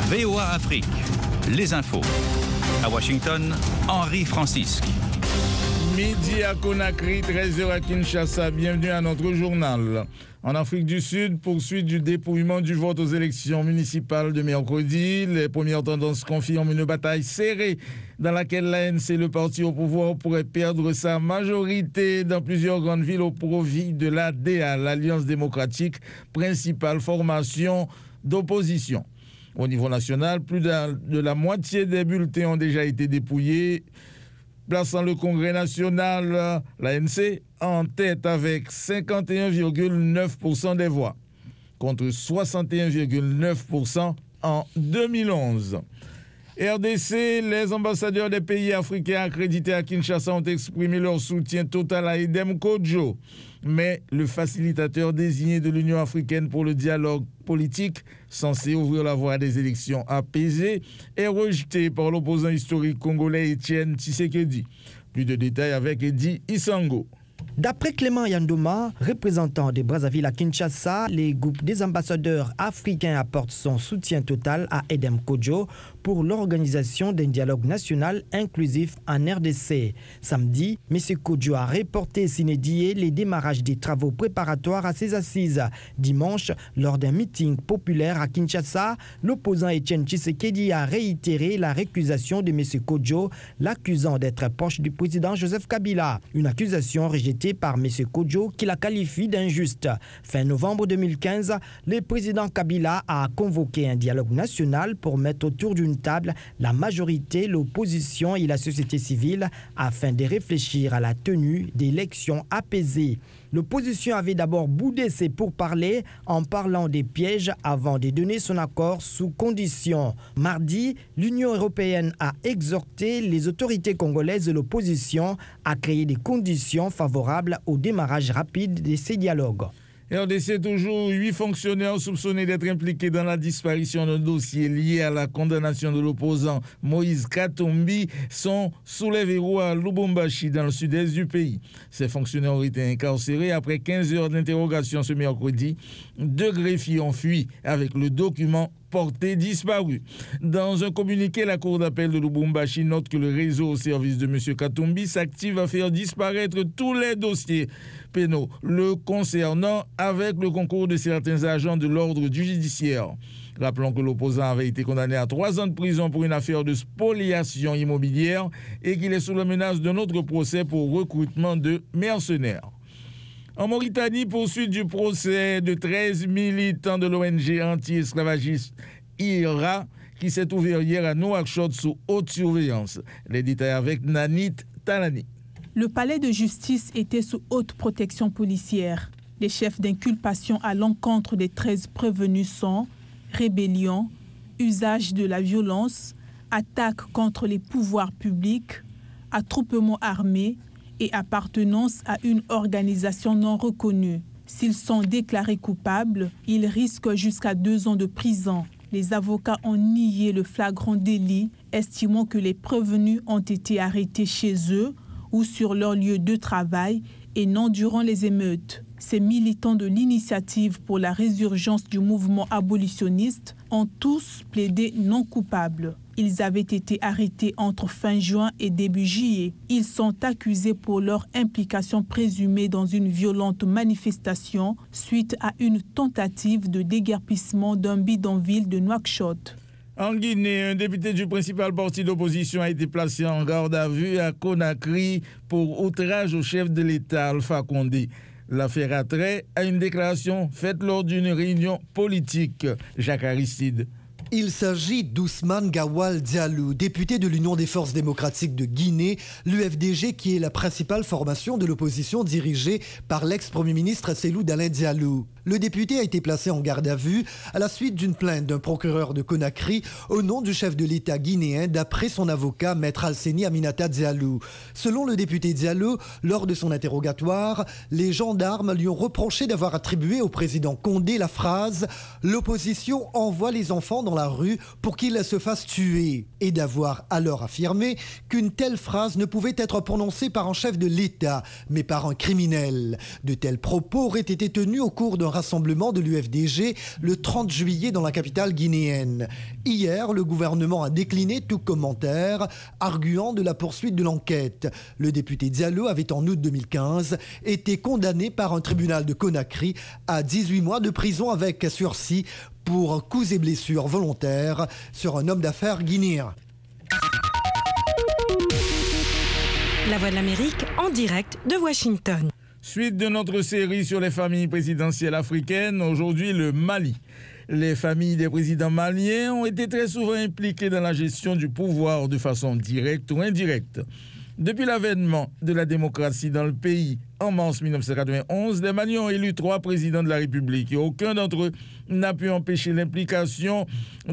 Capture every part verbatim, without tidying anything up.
V O A Afrique, les infos. À Washington, Henri Francisque. Midi à Conakry, treize heures à Kinshasa. Bienvenue à notre journal. En Afrique du Sud, poursuite du dépouillement du vote aux élections municipales de mercredi. Les premières tendances confirment une bataille serrée dans laquelle l'A N C, le parti au pouvoir, pourrait perdre sa majorité dans plusieurs grandes villes au profit de l'A D A, l'Alliance démocratique, principale formation d'opposition. Au niveau national, plus de la moitié des bulletins ont déjà été dépouillés, plaçant le Congrès national, l'A N C, en tête avec cinquante et un virgule neuf pour cent des voix, contre soixante et un virgule neuf pour cent en deux mille onze. R D C, les ambassadeurs des pays africains accrédités à Kinshasa ont exprimé leur soutien total à Edem Kodjo. Mais le facilitateur désigné de l'Union africaine pour le dialogue politique, censé ouvrir la voie à des élections apaisées, est rejeté par l'opposant historique congolais Etienne Tshisekedi. Plus de détails avec Eddie Isango. D'après Clément Yandoma, représentant de Brazzaville à Kinshasa, les groupes des ambassadeurs africains apportent son soutien total à Edem Kodjo pour l'organisation d'un dialogue national inclusif en R D C. Samedi, M. Kodjo a reporté sine die les démarrages des travaux préparatoires à ses assises. Dimanche, lors d'un meeting populaire à Kinshasa, l'opposant Etienne Tshisekedi a réitéré la récusation de M. Kodjo, l'accusant d'être proche du président Joseph Kabila. Une accusation rejetée par M. Kodjo qui la qualifie d'injuste. Fin novembre deux mille quinze, le président Kabila a convoqué un dialogue national pour mettre autour d'une table la majorité, l'opposition et la société civile afin de réfléchir à la tenue d'élections apaisées. L'opposition avait d'abord boudé ses pourparlers en parlant des pièges avant de donner son accord sous conditions. Mardi, l'Union européenne a exhorté les autorités congolaises et l'opposition à créer des conditions favorables au démarrage rapide de ces dialogues. R D C, toujours huit fonctionnaires soupçonnés d'être impliqués dans la disparition d'un dossier lié à la condamnation de l'opposant Moïse Katumbi sont sous les verrous à Lubumbashi, dans le sud-est du pays. Ces fonctionnaires ont été incarcérés après quinze heures d'interrogation ce mercredi. Deux greffiers ont fui avec le document porté disparu. Dans un communiqué, la Cour d'appel de Lubumbashi note que le réseau au service de M. Katumbi s'active à faire disparaître tous les dossiers pénaux le concernant avec le concours de certains agents de l'ordre du judiciaire. Rappelons que l'opposant avait été condamné à trois ans de prison pour une affaire de spoliation immobilière et qu'il est sous la menace d'un autre procès pour recrutement de mercenaires. En Mauritanie, poursuite du procès de treize militants de l'O N G anti-esclavagiste I R A qui s'est ouvert hier à Nouakchott sous haute surveillance. Les détails avec Nanit Talani. Le palais de justice était sous haute protection policière. Les chefs d'inculpation à l'encontre des treize prévenus sont rébellion, usage de la violence, attaque contre les pouvoirs publics, attroupement armé et appartenance à une organisation non reconnue. S'ils sont déclarés coupables, ils risquent jusqu'à deux ans de prison. Les avocats ont nié le flagrant délit, estimant que les prévenus ont été arrêtés chez eux ou sur leur lieu de travail et non durant les émeutes. Ces militants de l'initiative pour la résurgence du mouvement abolitionniste ont tous plaidé non coupables. Ils avaient été arrêtés entre fin juin et début juillet. Ils sont accusés pour leur implication présumée dans une violente manifestation suite à une tentative de déguerpissement d'un bidonville de Nouakchott. En Guinée, un député du principal parti d'opposition a été placé en garde à vue à Conakry pour outrage au chef de l'État, Alpha Condé. L'affaire a trait à une déclaration faite lors d'une réunion politique. Jacques Aristide. Il s'agit d'Ousmane Gawal Diallo, député de l'Union des forces démocratiques de Guinée, l'U F D G qui est la principale formation de l'opposition dirigée par l'ex-premier ministre Cellou Dalein Diallo. Le député a été placé en garde à vue à la suite d'une plainte d'un procureur de Conakry au nom du chef de l'État guinéen d'après son avocat Maître Alseni Aminata Diallo. Selon le député Diallo, lors de son interrogatoire, les gendarmes lui ont reproché d'avoir attribué au président Condé la phrase « L'opposition envoie les enfants dans la rue pour qu'ils se fassent tuer » et d'avoir alors affirmé qu'une telle phrase ne pouvait être prononcée par un chef de l'État, mais par un criminel. De tels propos auraient été tenus au cours d'un un rassemblement de l'U F D G le trente juillet dans la capitale guinéenne. Hier, le gouvernement a décliné tout commentaire, arguant de la poursuite de l'enquête. Le député Diallo avait en août deux mille quinze été condamné par un tribunal de Conakry à dix-huit mois de prison avec sursis pour coups et blessures volontaires sur un homme d'affaires guinéen. La Voix de l'Amérique en direct de Washington. Suite de notre série sur les familles présidentielles africaines, aujourd'hui le Mali. Les familles des présidents maliens ont été très souvent impliquées dans la gestion du pouvoir de façon directe ou indirecte. Depuis l'avènement de la démocratie dans le pays en mars mille neuf cent quatre-vingt-onze, les Maliens ont élu trois présidents de la République et aucun d'entre eux n'a pu empêcher l'implication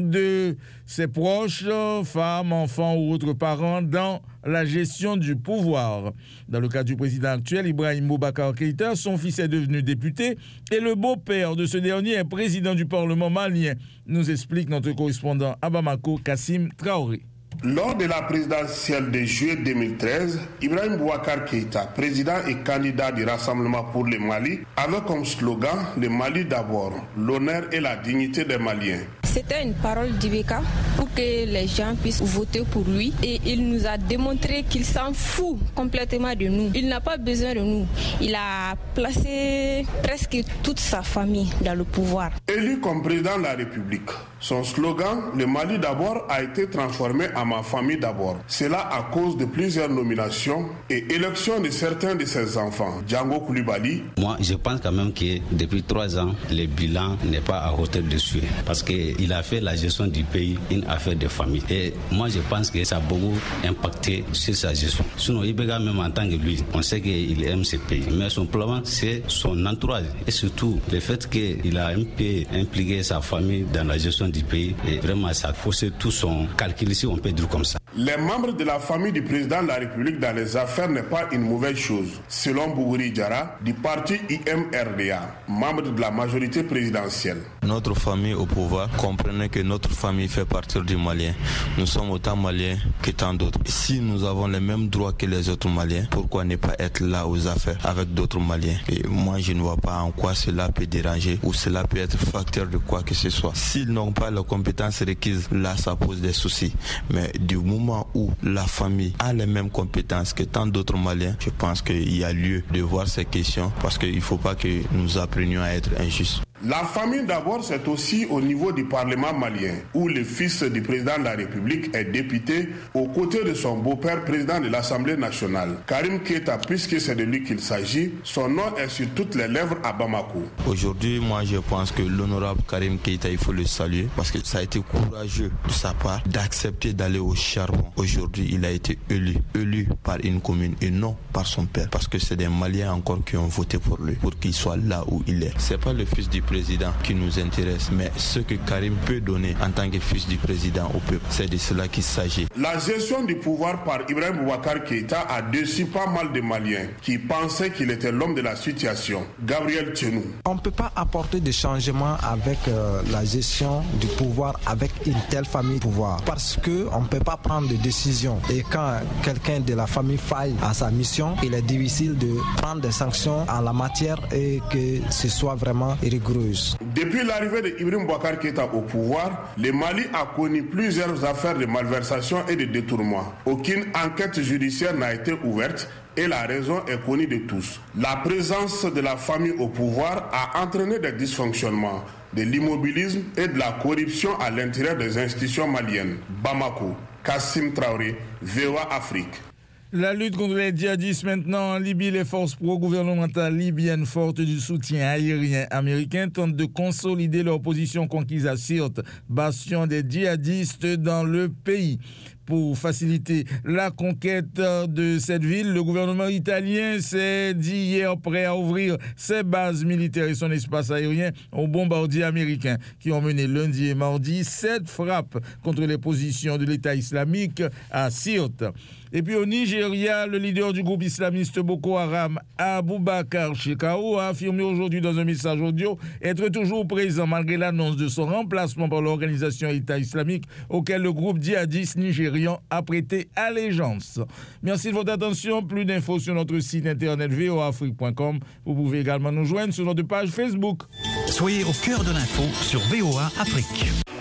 de ses proches, femmes, enfants ou autres parents dans la gestion du pouvoir. Dans le cas du président actuel, Ibrahim Boubacar Keïta, son fils est devenu député et le beau-père de ce dernier est président du Parlement malien, nous explique notre correspondant à Bamako, Kassim Traoré. Lors de la présidentielle de juillet deux mille treize, Ibrahim Boubacar Keïta, président et candidat du Rassemblement pour le Mali, avait comme slogan « Le Mali d'abord, l'honneur et la dignité des Maliens ». C'était une parole d'Ibeka pour que les gens puissent voter pour lui et il nous a démontré qu'il s'en fout complètement de nous. Il n'a pas besoin de nous. Il a placé presque toute sa famille dans le pouvoir. Élu comme président de la République, son slogan « Le Mali d'abord » a été transformé en « Ma famille d'abord ». Cela à cause de plusieurs nominations et élections de certains de ses enfants. Django Koulibaly. Moi, je pense quand même que depuis trois ans, le bilan n'est pas à hauteur de souhait parce qu'il a fait la gestion du pays une affaire de famille. Et moi, je pense que ça a beaucoup impacté sur sa gestion. Sinon, Ibeka, même en tant que lui, on sait qu'il aime ce pays. Mais son plan, c'est son entourage. Et surtout, le fait qu'il a un peu impliqué sa famille dans la gestion du pays. Et vraiment, ça a faussé tout son calcul, si on peut dire comme ça. Les membres de la famille du président de la République dans les affaires n'est pas une mauvaise chose, selon Bougouri Diarra, du parti I M R D A, membre de la majorité présidentielle. Notre famille au pouvoir comprenait que notre famille fait partie du Malien. Nous sommes autant Maliens que tant d'autres. Si nous avons les mêmes droits que les autres Maliens, pourquoi ne pas être là aux affaires avec d'autres Maliens? Et moi, je ne vois pas en quoi cela peut déranger ou cela peut être facteur de quoi que ce soit. S'ils n'ont pas les compétences requises, là, ça pose des soucis. Mais du moment où la famille a les mêmes compétences que tant d'autres Maliens, je pense qu'il y a lieu de voir ces questions parce qu'il ne faut pas que nous apprenions à être injustes. La famille d'abord, c'est aussi au niveau du Parlement malien, où le fils du président de la République est député aux côtés de son beau-père président de l'Assemblée nationale. Karim Keïta, puisque c'est de lui qu'il s'agit, son nom est sur toutes les lèvres à Bamako. Aujourd'hui, moi je pense que l'honorable Karim Keïta, il faut le saluer parce que ça a été courageux de sa part d'accepter d'aller au charbon. Aujourd'hui, il a été élu, élu par une commune et non par son père parce que c'est des Maliens encore qui ont voté pour lui, pour qu'il soit là où il est. C'est pas le fils du président qui nous intéresse, mais ce que Karim peut donner en tant que fils du président au peuple, c'est de cela qu'il s'agit. La gestion du pouvoir par Ibrahim Boubacar Keïta a déçu pas mal de Maliens qui pensaient qu'il était l'homme de la situation. Gabriel Tchenou. On ne peut pas apporter des changements avec euh, la gestion du pouvoir avec une telle famille pouvoir parce qu'on ne peut pas prendre de décisions et quand quelqu'un de la famille faille à sa mission, il est difficile de prendre des sanctions en la matière et que ce soit vraiment rigoureux. Depuis l'arrivée de Ibrahim Boubacar Keïta au pouvoir, le Mali a connu plusieurs affaires de malversation et de détournement. Aucune enquête judiciaire n'a été ouverte et la raison est connue de tous. La présence de la famille au pouvoir a entraîné des dysfonctionnements, de l'immobilisme et de la corruption à l'intérieur des institutions maliennes. Bamako, Kassim Traoré, V O A Afrique. La lutte contre les djihadistes maintenant en Libye, les forces pro-gouvernementales libyennes fortes du soutien aérien américain tentent de consolider leur position conquise à Sirte, bastion des djihadistes dans le pays. Pour faciliter la conquête de cette ville, le gouvernement italien s'est dit hier prêt à ouvrir ses bases militaires et son espace aérien aux bombardiers américains qui ont mené lundi et mardi sept frappes contre les positions de l'État islamique à Sirte. Et puis au Nigeria, le leader du groupe islamiste Boko Haram, Abubakar Shekau, a affirmé aujourd'hui dans un message audio être toujours présent malgré l'annonce de son remplacement par l'organisation État islamique auquel le groupe djihadiste nigérian a prêté allégeance. Merci de votre attention. Plus d'infos sur notre site internet v o afrique point com. Vous pouvez également nous joindre sur notre page Facebook. Soyez au cœur de l'info sur V O A Afrique.